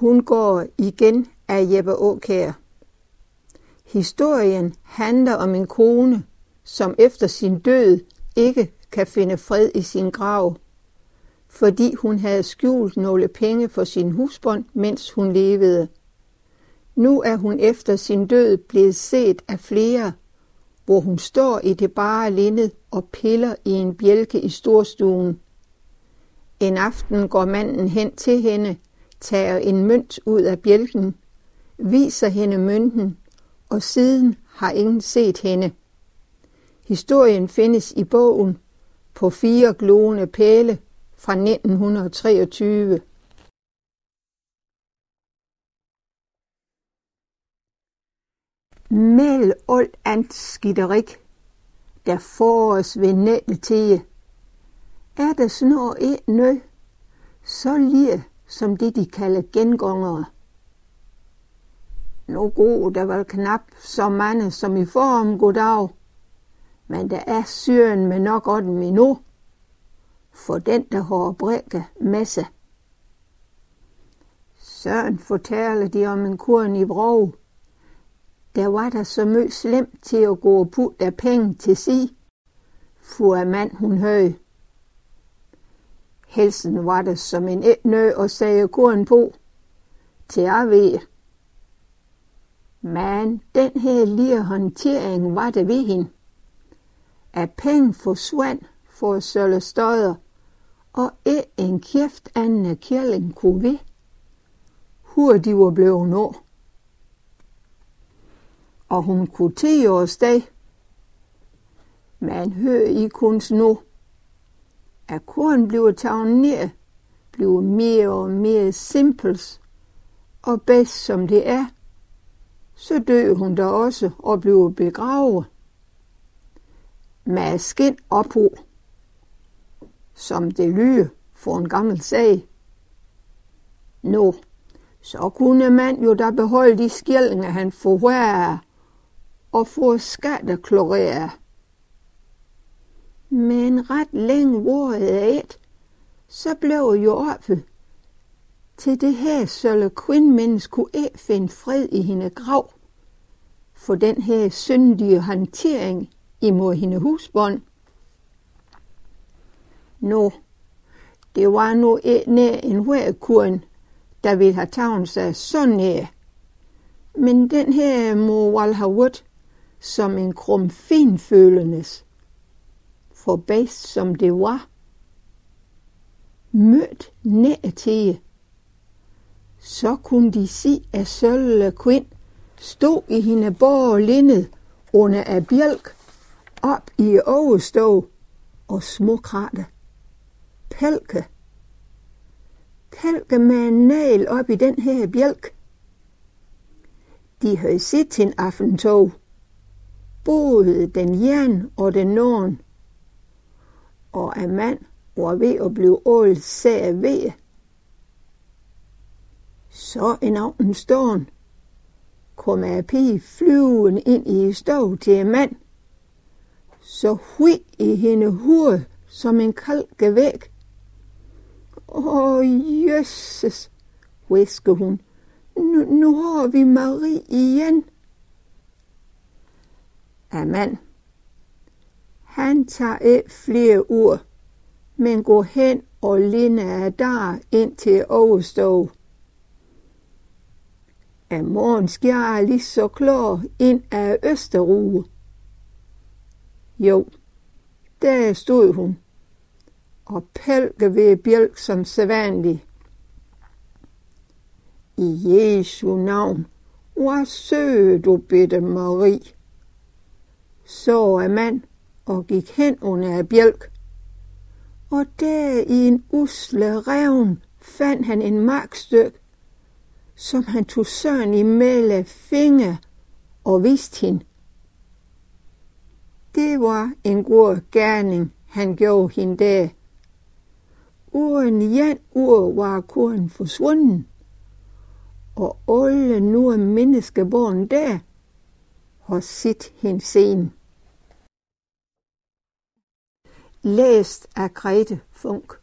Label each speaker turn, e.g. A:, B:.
A: Hun går igen af Jeppe Aakjær. Historien handler om en kone, som efter sin død ikke kan finde fred i sin grav, fordi hun havde skjult nogle penge for sin husbond, mens hun levede. Nu er hun efter sin død blevet set af flere, hvor hun står i det bare linned og piller i en bjælke i storstuen. En aften går manden hen til hende, tager en mønt ud af bjælken, viser hende mønten, og siden har ingen set hende. Historien findes i bogen På 4 gloende pæle fra 1923. Mel alt andet skidterik, der fåres ved nettet til. Er der snor et nø, så lige som det de kalder gengångere. Nu går der vel knap så mange som i form goddag, men der er syren med nok ånden endnu, for den der har brækket med sig. Søren fortæller de om en kurn i Vrog. Der var der så mød slemt til at gå og putte af penge til sig, for en mand hun høj. Helsen var der som en etnø og sagde kurn på, til at ved. Men den her lille håndtering var der ved hende. At penge forsvandt for at sølge støder, og en kæft anden kjælling kunne ved. Hurtigt var blevet nå. Og hun kunne 10 års dag. Men hør I kun nu, at korn bliver taget ned, bliver mere og mere simpelt, og bedst som det er, så dør hun der også og bliver begravet. Med skin opå, som det lyder for en gammel sag. Nå, så kunne man jo da beholde de skillinger, han forhører, og få skatteklorere. Men ret længe vårede et, så blev jo oppe til det her sølle kvindmenneske kunne ikke finde fred i hende grav, for den her syndige håndtering imod hende husbånd. Nå, det var nu ikke en hver der ville have taget sig så nær. Men den her må vel have været som en krum finfølendes, for bedst som det var, mødt nær til, så kunne de se, at sølle kvind stod i hende bare linned under af bjælk, op i overstå og småkratte. Pælke med en næl op i den her bjælk. De havde set til en aftentog, både den jern og den nogen, og en mand var ved at blive ålet sær ved. Så en aften ståen kom en pige flyvende ind i stov til en mand, så hui i hende hoved som en kalke væk. Jøsses, hviskede hun, nu har vi Marie igen. Amen. Han tager ikke flere uger, men går hen og linder der ind til overstå. Af morgen skjer lige så klar ind af Østerruge. Jo, der stod hun og pælke ved bjælk som sædvanlig. I Jesu navn, hvor søger du, bitte Marie. Så en mand og gik hen under bjælk. Og der i en usle revn fandt han en markstykke, som han tog søren imellem fingre og viste hende. Det var en god gerning, han gjorde hende der. Uden en ur var kuren forsvunden, og alle nu menneskeborn der har set hende sen. Læst af Grete Funk.